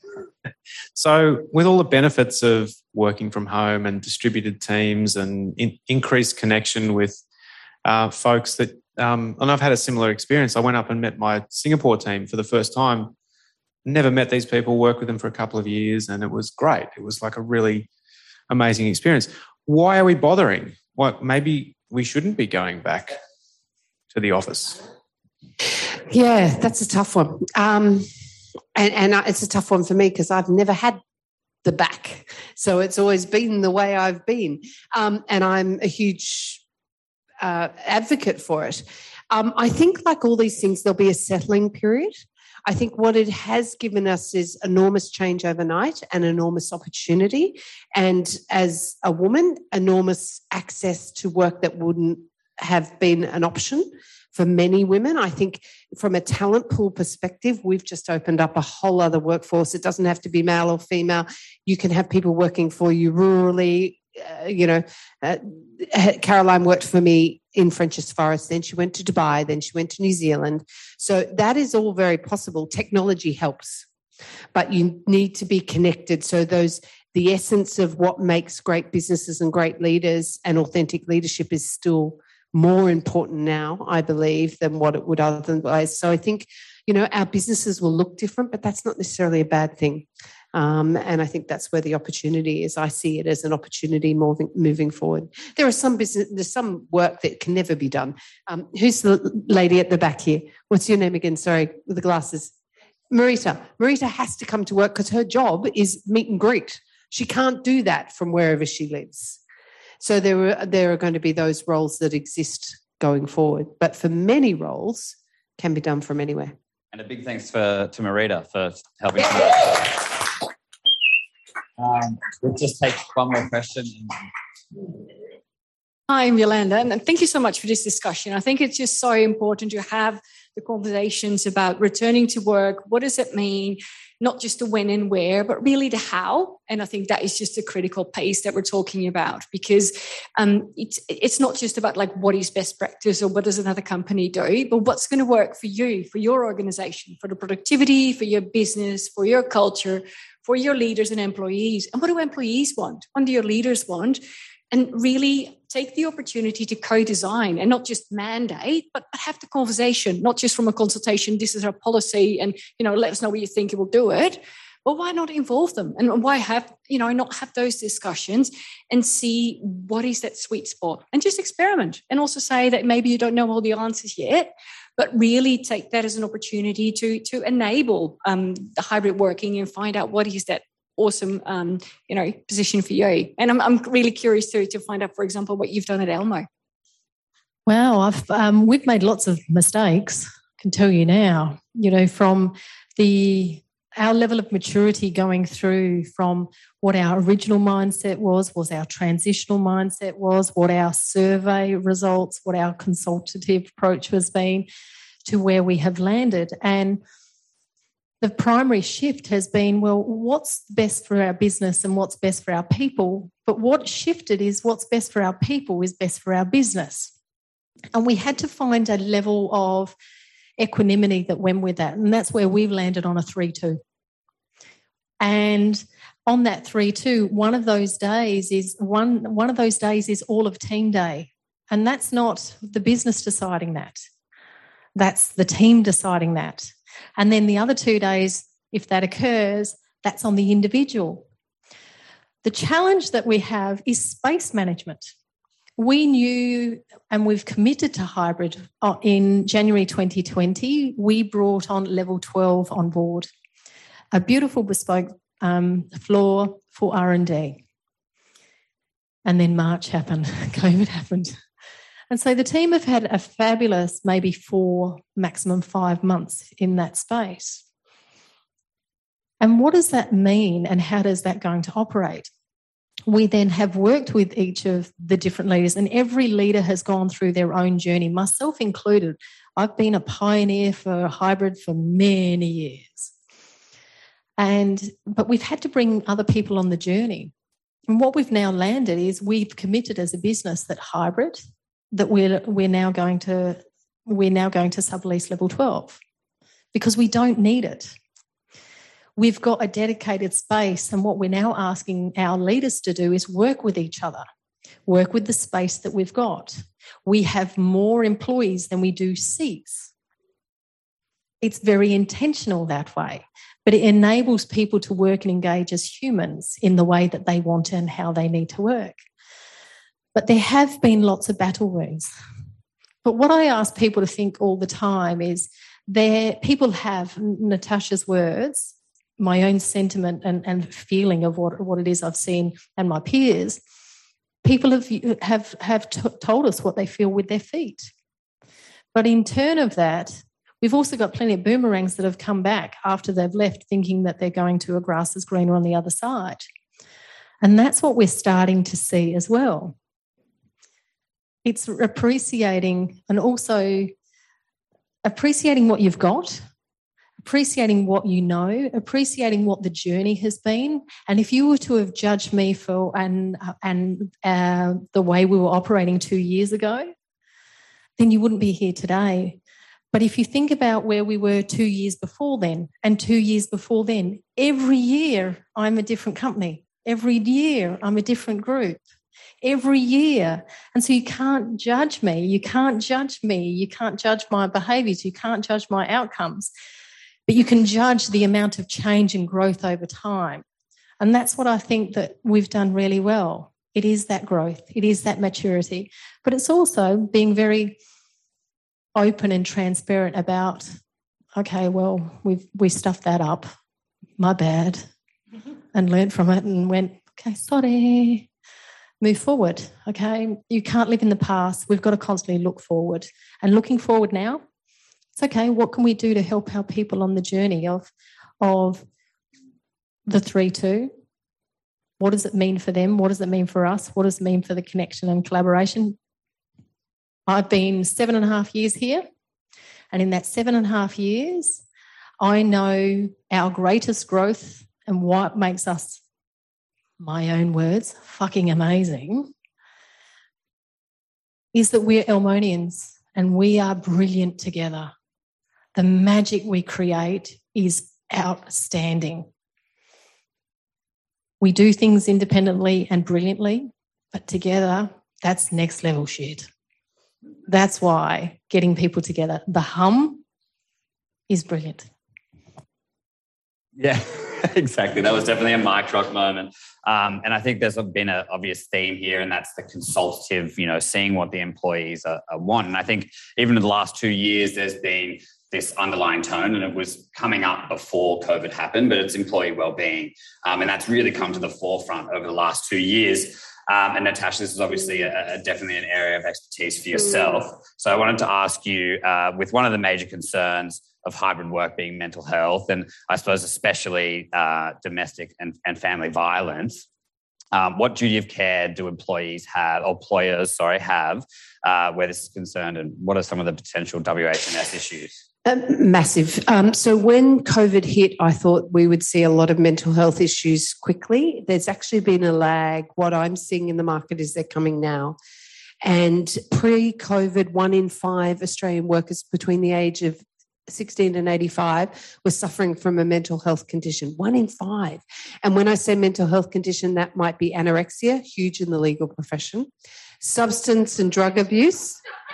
So with all the benefits of working from home and distributed teams and in, increased connection with uh, folks that, um, and I've had a similar experience. I went up and met my Singapore team for the first time. Never met these people, worked with them for a couple of years, and it was great. It was like a really amazing experience. Why are we bothering? What, maybe we shouldn't be going back to the office. Yeah, that's a tough one. Um, and and it's a tough one for me because I've never had the back. So it's always been the way I've been. Um, and I'm a huge uh, advocate for it. Um, I think like all these things, there'll be a settling period. I think what it has given us is enormous change overnight and enormous opportunity. And as a woman, enormous access to work that wouldn't have been an option for many women. I think from a talent pool perspective, we've just opened up a whole other workforce. It doesn't have to be male or female. You can have people working for you rurally. Uh, you know, uh, Caroline worked for me in Frenchs Forest, then she went to Dubai, then she went to New Zealand. So that is all very possible. Technology helps, but you need to be connected. So those, the essence of what makes great businesses and great leaders and authentic leadership is still more important now, I believe, than what it would otherwise. So I think, you know, our businesses will look different, but that's not necessarily a bad thing. Um, and I think that's where the opportunity is. I see it as an opportunity moving, moving forward. There are some business, there's some work that can never be done. Um, who's the lady at the back here? What's your name again? Sorry, with the glasses. Marita. Marita has to come to work because her job is meet and greet. She can't do that from wherever she lives. So there are, there are going to be those roles that exist going forward. But for many roles, can be done from anywhere. And a big thanks for to Marita for helping. Um, we'll just take one more question. Hi, I'm Yolanda, and thank you so much for this discussion. I think it's just so important to have the conversations about returning to work. What does it mean? Not just the when and where, but really the how. And I think that is just a critical piece that we're talking about, because um, it's it's not just about like what is best practice or what does another company do, but what's going to work for you, for your organization, for the productivity, for your business, for your culture, for your leaders and employees. And what do employees want? What do your leaders want? and really take the opportunity to co-design and not just mandate, but have the conversation, not just from a consultation, this is our policy and, you know, let us know what you think, we'll do it. But why not involve them? And why have, you know, not have those discussions and see what is that sweet spot and just experiment. And also say that maybe you don't know all the answers yet, but really take that as an opportunity to, to enable um, the hybrid working and find out what is that awesome, um, you know, position for you. And I'm, I'm really curious to, to find out, for example, what you've done at Elmo. Wow, I've um, we've made lots of mistakes, I can tell you now, you know, from the our level of maturity going through from what our original mindset was, was our transitional mindset was, what our survey results, what our consultative approach has been to where we have landed. And the primary shift has been, well, what's best for our business and what's best for our people? But what shifted is what's best for our people is best for our business. And we had to find a level of equanimity that went with that. And that's where we've landed on a three two. And on that three two, one of those days is one, one of those days is all of team day. And that's not the business deciding that. That's the team deciding that. And then the other two days, if that occurs, that's on the individual. The challenge that we have is space management. We knew, and we've committed to hybrid in January twenty twenty, we brought on level twelve on board. A beautiful bespoke um, floor for R and D. And then March happened, COVID happened. And so the team have had a fabulous maybe four, maximum five months in that space. And what does that mean and how does that going to operate? We then have worked with each of the different leaders, and every leader has gone through their own journey, myself included. I've been a pioneer for hybrid for many years. And but we've had to bring other people on the journey. And what we've now landed is we've committed as a business that hybrid, that we're we're now going to we're now going to sublease level twelve because we don't need it. We've got a dedicated space, and what we're now asking our leaders to do is work with each other, work with the space that we've got. We have more employees than we do seats. It's very intentional that way, but it enables people to work and engage as humans in the way that they want and how they need to work. But there have been lots of battle wounds. But what I ask people to think all the time is there people have, Natasha's words, my own sentiment and, and feeling of what, what it is I've seen and my peers, people have, have, have t- told us what they feel with their feet. But in turn of that, we've also got plenty of boomerangs that have come back after they've left thinking that they're going to a grass is greener on the other side. And that's what we're starting to see as well. It's appreciating and also appreciating what you've got, appreciating what you know, appreciating what the journey has been. And if you were to have judged me for and, and uh, the way we were operating two years ago, then you wouldn't be here today. But if you think about where we were two years before then and two years before then, every year I'm a different company. Every year I'm a different group. Every year. And so you can't judge me. You can't judge me. You can't judge my behaviours. You can't judge my outcomes. But you can judge the amount of change and growth over time. And that's what I think that we've done really well. It is that growth. It is that maturity. But it's also being very open and transparent about, okay, well, we've we stuffed that up. My bad. And learned from it and went, okay, sorry. Move forward, okay? You can't live in the past. We've got to constantly look forward. And looking forward now, it's okay, what can we do to help our people on the journey of, of the three two? What does it mean for them? What does it mean for us? What does it mean for the connection and collaboration? I've been seven and a half years here, and in that seven and a half years, I know our greatest growth and what makes us, my own words, fucking amazing, is that we're Elmonians and we are brilliant together. The magic we create is outstanding. We do things independently and brilliantly, But together, that's next level shit. That's why getting people together, the hum is brilliant. Yeah, exactly. That was definitely a mic drop moment. Um, and I think there's been an obvious theme here, and that's the consultative, you know, seeing what the employees are, are want. And I think even in the last two years, there's been this underlying tone, and it was coming up before COVID happened, but it's employee wellbeing. Um, and that's really come to the forefront over the last two years. Um, and Natasha, this is obviously a, a, definitely an area of expertise for yourself. So I wanted to ask you, uh, with one of the major concerns of hybrid work being mental health, and I suppose especially uh, domestic and, and family violence, um, what duty of care do employees have, or employers, sorry, have uh, where this is concerned, and what are some of the potential W H and S issues? Um, massive. Um, so when COVID hit, I thought we would see a lot of mental health issues quickly. There's actually been a lag. What I'm seeing in the market is they're coming now. And pre-COVID, one in five Australian workers between the age of sixteen and eighty-five were suffering from a mental health condition. One in five. And when I say mental health condition, that might be anorexia, huge in the legal profession, substance and drug abuse.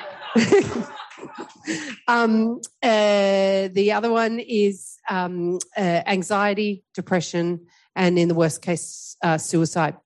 um, uh, the other one is um, uh, anxiety, depression, and in the worst case, uh, suicide.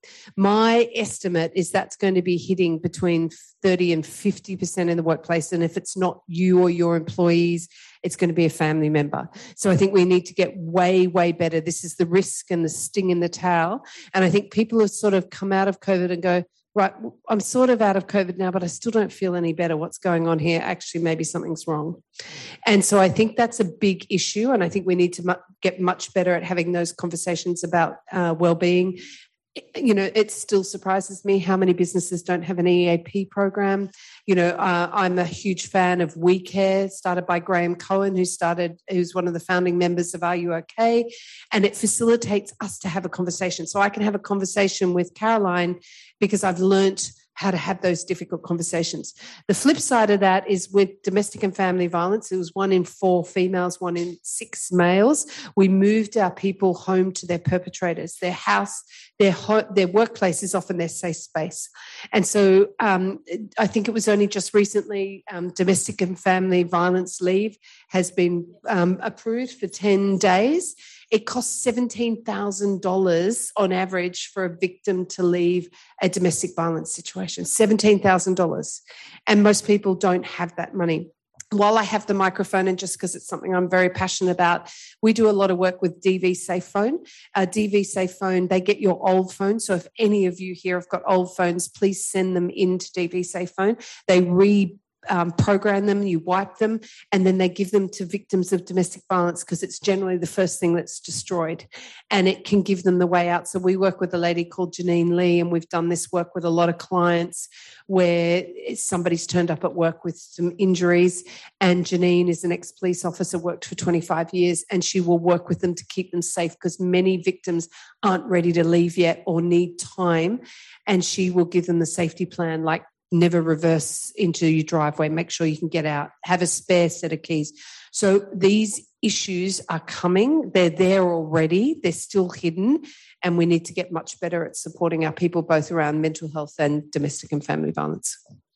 My estimate is that's going to be hitting between thirty and fifty percent in the workplace. And if it's not you or your employees, it's going to be a family member. So I think we need to get way, way better. This is the risk and the sting in the tail. And I think people have sort of come out of COVID and go, right, I'm sort of out of COVID now, but I still don't feel any better. What's going on here? Actually, maybe something's wrong. And so I think that's a big issue. And I think we need to mu- get much better at having those conversations about uh, well-being. You know, it still surprises me how many businesses don't have an E A P program. You know, uh, I'm a huge fan of We Care, started by Graham Cohen, who started, who's one of the founding members of Are You OK? And it facilitates us to have a conversation. So I can have a conversation with Caroline because I've learnt how to have those difficult conversations. The flip side of that is with domestic and family violence. It was one in four females, one in six males. We moved our people home to their perpetrators. Their house, their ho- their workplace is often their safe space. And so um, I think it was only just recently um, domestic and family violence leave has been um, approved for ten days. It costs seventeen thousand dollars on average for a victim to leave a domestic violence situation, seventeen thousand dollars. And most people don't have that money. While I have the microphone, and just because it's something I'm very passionate about, we do a lot of work with D V Safe Phone. Uh, D V Safe Phone, they get your old phone. So if any of you here have got old phones, please send them into D V Safe Phone. They re Um, program them, you wipe them, and then they give them to victims of domestic violence because it's generally the first thing that's destroyed, and it can give them the way out. So we work with a lady called Janine Lee, and we've done this work with a lot of clients where somebody's turned up at work with some injuries, and Janine is an ex-police officer, worked for twenty-five years, and she will work with them to keep them safe because many victims aren't ready to leave yet or need time, and she will give them the safety plan, like never reverse into your driveway, make sure you can get out, have a spare set of keys. So these issues are coming. They're there already. They're still hidden. And we need to get much better at supporting our people, both around mental health and domestic and family violence.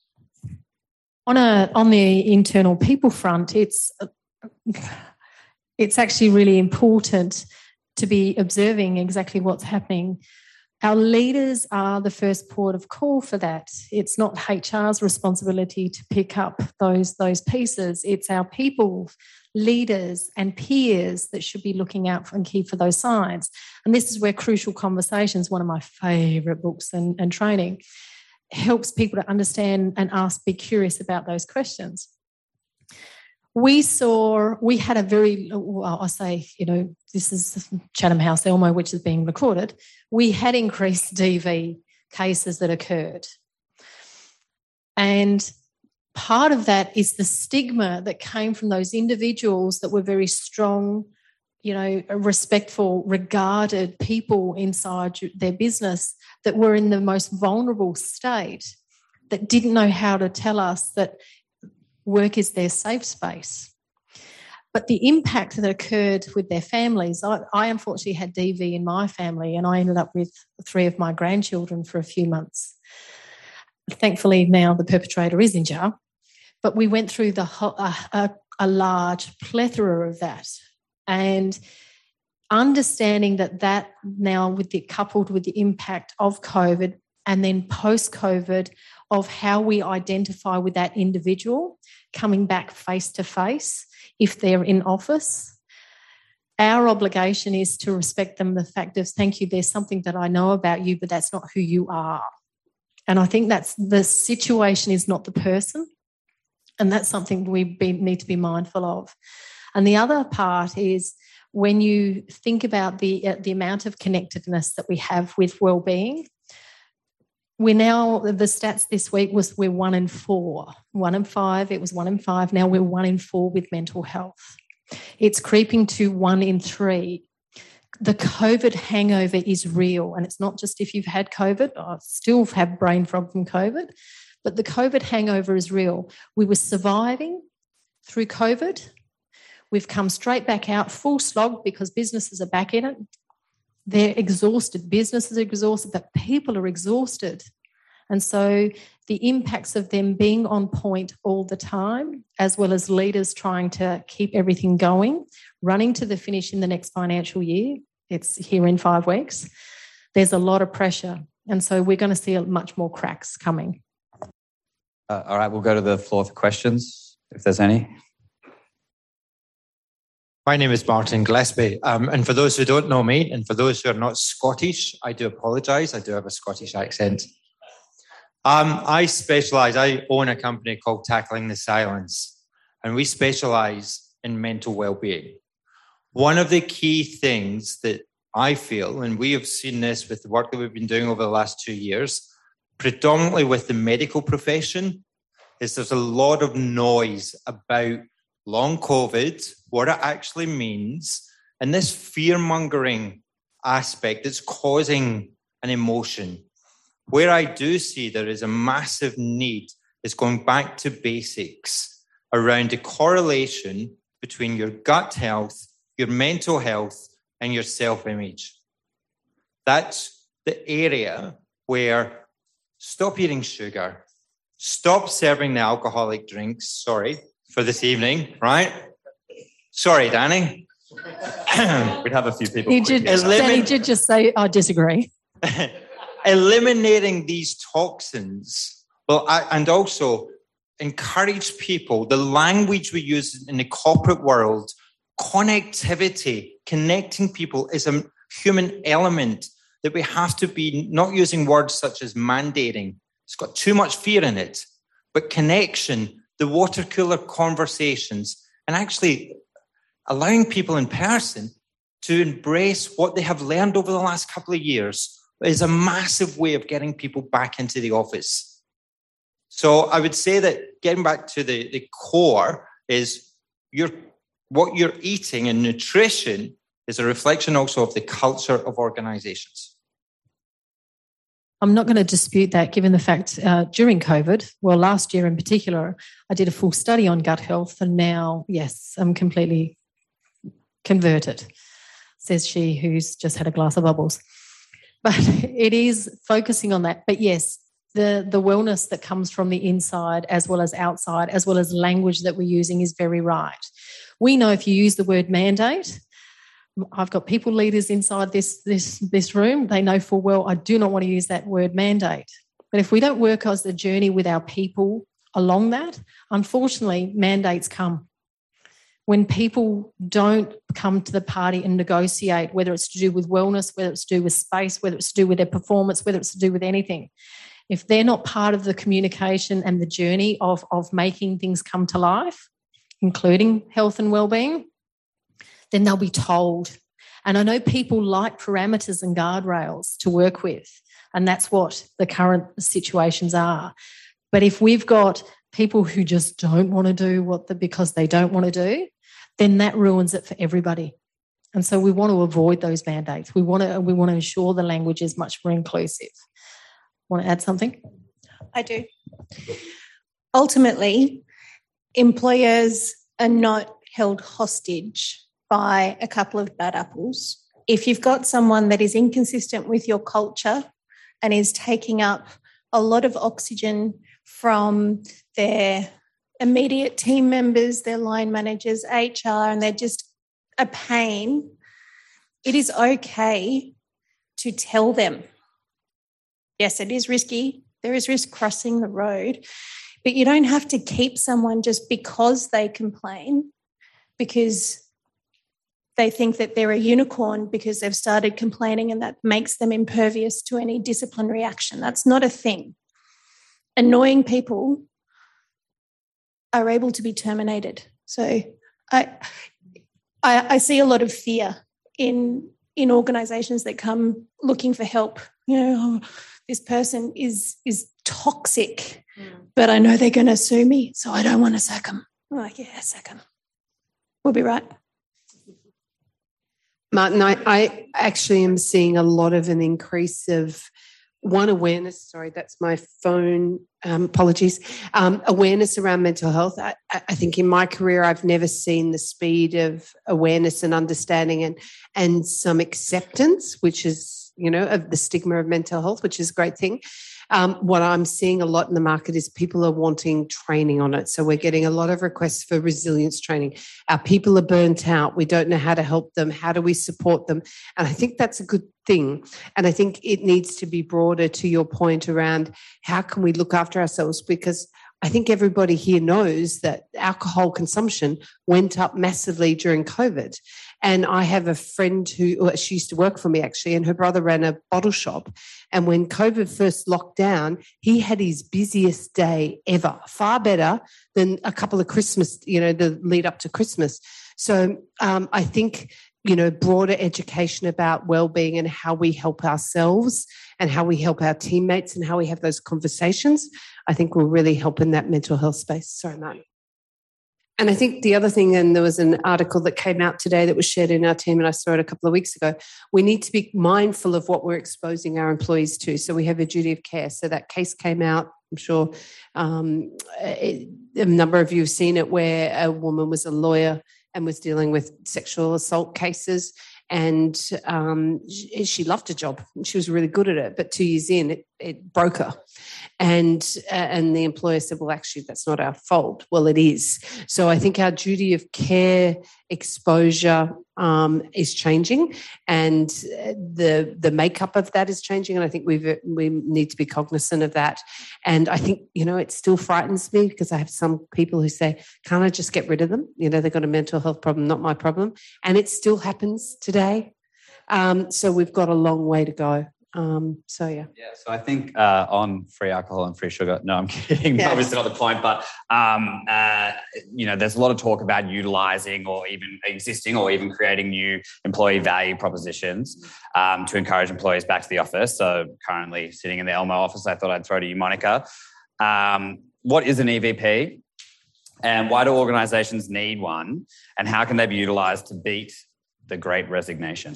On a on the internal people front, it's it's actually really important to be observing exactly what's happening. Our leaders are the first port of call for that. It's not H R's responsibility to pick up those, those pieces. It's our people, leaders and peers that should be looking out for and key for those signs. And this is where Crucial Conversations, one of my favourite books and, and training, helps people to understand and ask, be curious about those questions. We saw, we had a very, well, I say, you know, this is Chatham House, Elmo, which is being recorded. We had increased D V cases that occurred. And part of that is the stigma that came from those individuals that were very strong, you know, respectful, regarded people inside their business that were in the most vulnerable state, that didn't know how to tell us that work is their safe space. But the impact that occurred with their families, I, I unfortunately had D V in my family, and I ended up with three of my grandchildren for a few months. Thankfully, now the perpetrator is in jail. But we went through the whole, uh, a, a large plethora of that. And understanding that that now with the coupled with the impact of COVID and then post-COVID of how we identify with that individual coming back face to face if they're in office, our obligation is to respect them, the fact of, thank you, there's something that I know about you, but that's not who you are. And I think that's the situation is not the person. And that's something we be, need to be mindful of. And the other part is when you think about the, uh, the amount of connectedness that we have with wellbeing, we're now, the stats this week was we're one in four. One in five, it was one in five. Now we're one in four with mental health. It's creeping to one in three. The COVID hangover is real. And it's not just if you've had COVID. I still have brain fog from COVID. But the COVID hangover is real. We were surviving through COVID. We've come straight back out, full slog, because businesses are back in it. They're exhausted. Businesses are exhausted, but people are exhausted. And so the impacts of them being on point all the time, as well as leaders trying to keep everything going, running to the finish in the next financial year, it's here in five weeks, there's a lot of pressure. And so we're going to see much more cracks coming. Uh, all right, we'll go to the floor for questions, if there's any. My name is Martin Gillespie, um, and for those who don't know me, and for those who are not Scottish, I do apologise, I do have a Scottish accent. Um, I specialise, I own a company called Tackling the Silence, and we specialise in mental well-being. One of the key things that I feel, and we have seen this with the work that we've been doing over the last two years, predominantly with the medical profession, is there's a lot of noise about long COVID, what it actually means, and this fear-mongering aspect that's causing an emotion. Where I do see there is a massive need is going back to basics around the correlation between your gut health, your mental health, and your self-image. That's the area where stop eating sugar, stop serving the alcoholic drinks, sorry, for this evening, right? Sorry, Danny. We'd have a few people. He did, Danny did just say, I disagree. Eliminating these toxins, well, I, and also encourage people, the language we use in the corporate world, connectivity, connecting people is a human element that we have to be not using words such as mandating. It's got too much fear in it, but connection, the water cooler conversations, and actually allowing people in person to embrace what they have learned over the last couple of years is a massive way of getting people back into the office. So I would say that getting back to the, the core is your, what you're eating, and nutrition is a reflection also of the culture of organizations. I'm not going to dispute that, given the fact uh, during COVID, well, last year in particular, I did a full study on gut health, and now, yes, I'm completely converted, says she who's just had a glass of bubbles. But it is focusing on that. But yes, the, the wellness that comes from the inside as well as outside, as well as language that we're using, is very right. We know if you use the word mandate, I've got people leaders inside this, this, this room, they know full well I do not want to use that word mandate. But if we don't work as a journey with our people along that, unfortunately, mandates come. When people don't come to the party and negotiate, whether it's to do with wellness, whether it's to do with space, whether it's to do with their performance, whether it's to do with anything, if they're not part of the communication and the journey of, of making things come to life, including health and wellbeing, then they'll be told. And I know people like parameters and guardrails to work with, and that's what the current situations are. But if we've got people who just don't want to do what the, because they don't want to do, then that ruins it for everybody. And so we want to avoid those mandates. We want to we want to ensure the language is much more inclusive. Want to add something? I do. Ultimately, employers are not held hostage by a couple of bad apples. If you've got someone that is inconsistent with your culture and is taking up a lot of oxygen from their immediate team members, their line managers, H R, and they're just a pain, it is okay to tell them, yes, it is risky. There is risk crossing the road, but you don't have to keep someone just because they complain, because they think that they're a unicorn because they've started complaining and that makes them impervious to any disciplinary action. That's not a thing. Annoying people are able to be terminated. So I, I, I see a lot of fear in in organisations that come looking for help. You know, oh, this person is is toxic, mm. but I know they're going to sue me, so I don't want to sack them. I'm like, yeah, sack them. We'll be right. Martin, I, I actually am seeing a lot of an increase of one awareness, sorry, that's my phone, um, apologies, um, awareness around mental health. I, I think in my career I've never seen the speed of awareness and understanding and, and some acceptance, which is, you know, of the stigma of mental health, which is a great thing. Um, what I'm seeing a lot in the market is people are wanting training on it. So we're getting a lot of requests for resilience training. Our people are burnt out. We don't know how to help them. How do we support them? And I think that's a good thing. And I think it needs to be broader to your point around how can we look after ourselves, because I think everybody here knows that alcohol consumption went up massively during COVID. And I have a friend who, well, she used to work for me actually, and her brother ran a bottle shop. And when COVID first locked down, he had his busiest day ever, far better than a couple of Christmas, you know, the lead up to Christmas. So um, I think, you know, broader education about well-being and how we help ourselves and how we help our teammates and how we have those conversations, I think will really help in that mental health space. Sorry, Martin. And I think the other thing, and there was an article that came out today that was shared in our team, and I saw it a couple of weeks ago, we need to be mindful of what we're exposing our employees to. So we have a duty of care. So that case came out, I'm sure um, a, a number of you have seen it, where a woman was a lawyer and was dealing with sexual assault cases. And um, she, she loved her job. She was really good at it. But two years in, it, it broke her. And, uh, and the employer said, well, actually, that's not our fault. Well, it is. So I think our duty of care exposure um, is changing, and the the makeup of that is changing. And I think we we need to be cognizant of that. And I think, you know, it still frightens me because I have some people who say, can't I just get rid of them? You know, they've got a mental health problem, not my problem. And it still happens today. Um, so we've got a long way to go. Um, so, yeah. Yeah, so I think uh, on free alcohol and free sugar, no, I'm kidding. Yeah. Obviously not the point, but, um, uh, you know, there's a lot of talk about utilising or even existing or even creating new employee value propositions um, to encourage employees back to the office. So currently sitting in the Elmo office, I thought I'd throw to you, Monica. Um, what is an E V P and why do organisations need one, and how can they be utilised to beat the Great Resignation?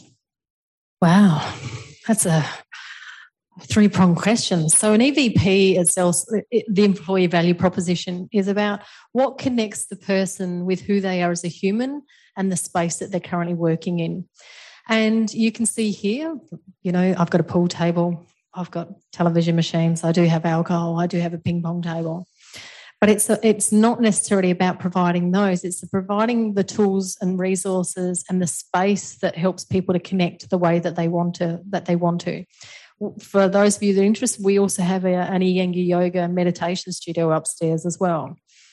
Wow, that's a three-pronged question. So an E V P itself, the employee value proposition, is about what connects the person with who they are as a human and the space that they're currently working in. And you can see here, you know, I've got a pool table, I've got television machines, I do have alcohol, I do have a ping pong table. But it's it's not necessarily about providing those. It's providing the tools and resources and the space that helps people to connect the way that they want to. That they want to. For those of you that are interested, we also have a, an Iyengar yoga meditation studio upstairs as well.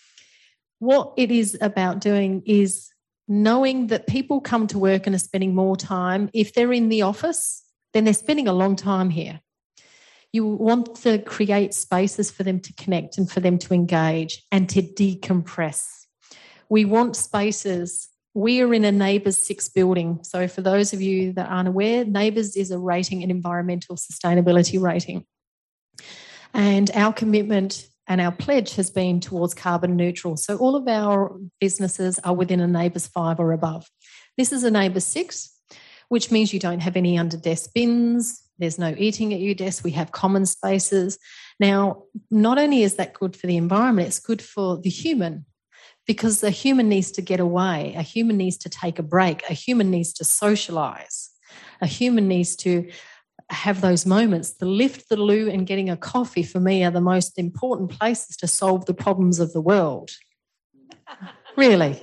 What it is about doing is knowing that people come to work and are spending more time. If they're in the office, then they're spending a long time here. You want to create spaces for them to connect and for them to engage and to decompress. We want spaces. We are in a NABERS six building. So for those of you that aren't aware, NABERS is a rating, an environmental sustainability rating. And our commitment and our pledge has been towards carbon neutral. So all of our businesses are within a NABERS five or above. This is a NABERS six, which means you don't have any under-desk bins. There's no eating at your desk. We have common spaces. Now, not only is that good for the environment, it's good for the human, because the human needs to get away. A human needs to take a break. A human needs to socialise. A human needs to have those moments. The lift, the loo, and getting a coffee for me are the most important places to solve the problems of the world. Really.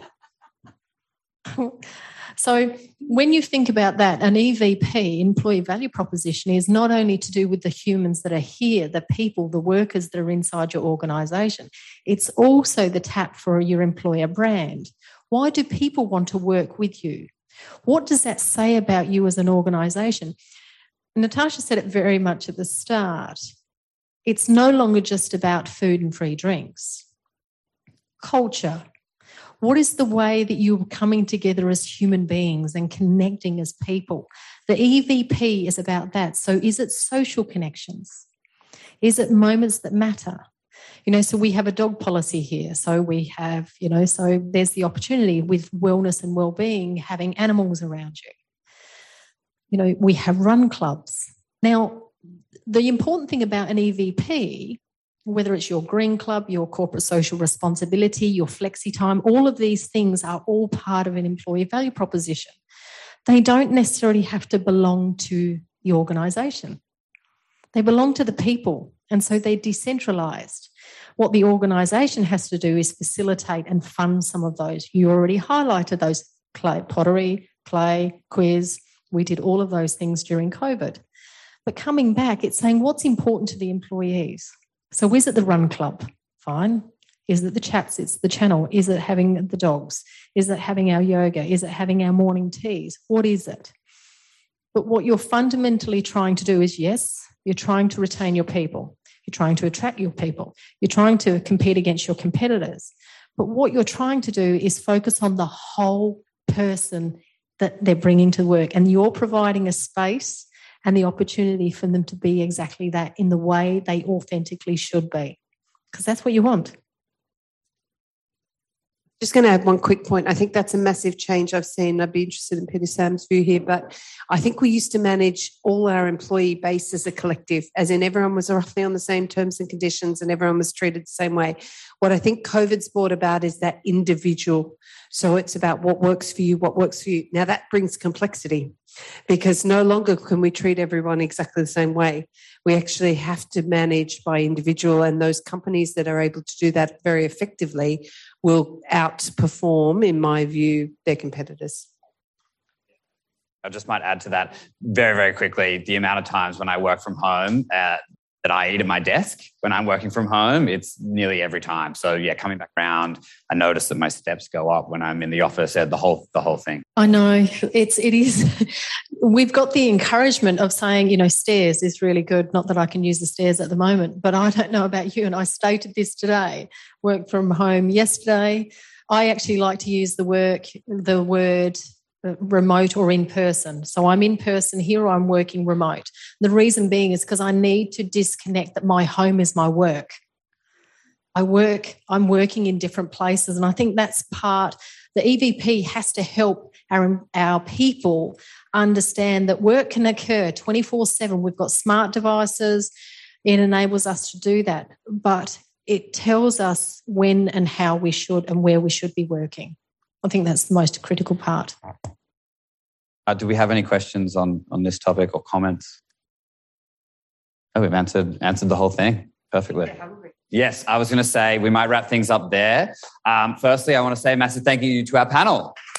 So when you think about that, an E V P, employee value proposition, is not only to do with the humans that are here, the people, the workers that are inside your organisation. It's also the tap for your employer brand. Why do people want to work with you? What does that say about you as an organisation? Natasha said it very much at the start. It's no longer just about food and free drinks. Culture. What is the way that you're coming together as human beings and connecting as people? The E V P is about that. So is it social connections? Is it moments that matter? You know, so we have a dog policy here. So we have, you know, so there's the opportunity with wellness and well-being, having animals around you. You know, we have run clubs. Now, the important thing about an E V P, whether it's your green club, your corporate social responsibility, your flexi time, all of these things are all part of an employee value proposition. They don't necessarily have to belong to the organisation. They belong to the people, and so they're decentralised. What the organisation has to do is facilitate and fund some of those. You already highlighted those: clay, pottery, clay, quiz. We did all of those things during COVID. But coming back, it's saying what's important to the employees. So is it the run club? Fine. Is it the chats? It's the channel. Is it having the dogs? Is it having our yoga? Is it having our morning teas? What is it? But what you're fundamentally trying to do is, yes, you're trying to retain your people. You're trying to attract your people. You're trying to compete against your competitors. But what you're trying to do is focus on the whole person that they're bringing to work. And you're providing a space and the opportunity for them to be exactly that in the way they authentically should be, because that's what you want. Just going to add one quick point. I think that's a massive change I've seen. I'd be interested in Peter Sam's view here, but I think we used to manage all our employee base as a collective, as in everyone was roughly on the same terms and conditions and everyone was treated the same way. What I think COVID's brought about is that individual. So it's about what works for you, what works for you. Now that brings complexity, because no longer can we treat everyone exactly the same way. We actually have to manage by individual, and those companies that are able to do that very effectively will outperform, in my view, their competitors. I just might add to that very, very quickly, the amount of times when I work from home uh, that I eat at my desk when I'm working from home, it's nearly every time. So yeah, coming back around, I notice that my steps go up when I'm in the office, uh, the whole the whole thing. I know, it's it is. We've got the encouragement of saying, you know, stairs is really good. Not that I can use the stairs at the moment, but I don't know about you. And I stated this today, work from home yesterday. I actually like to use the work, the word remote or in person. So I'm in person here, or I'm working remote. The reason being is because I need to disconnect that my home is my work. I work, I'm working in different places. And I think that's part, the E V P has to help our, our people understand that work can occur twenty-four seven. We've got smart devices. It enables us to do that. But it tells us when and how we should and where we should be working. I think that's the most critical part. Uh, do we have any questions on, on this topic or comments? Oh, we've answered answered the whole thing perfectly. Yes, I was going to say we might wrap things up there. Um, firstly, I want to say a massive thank you to our panel.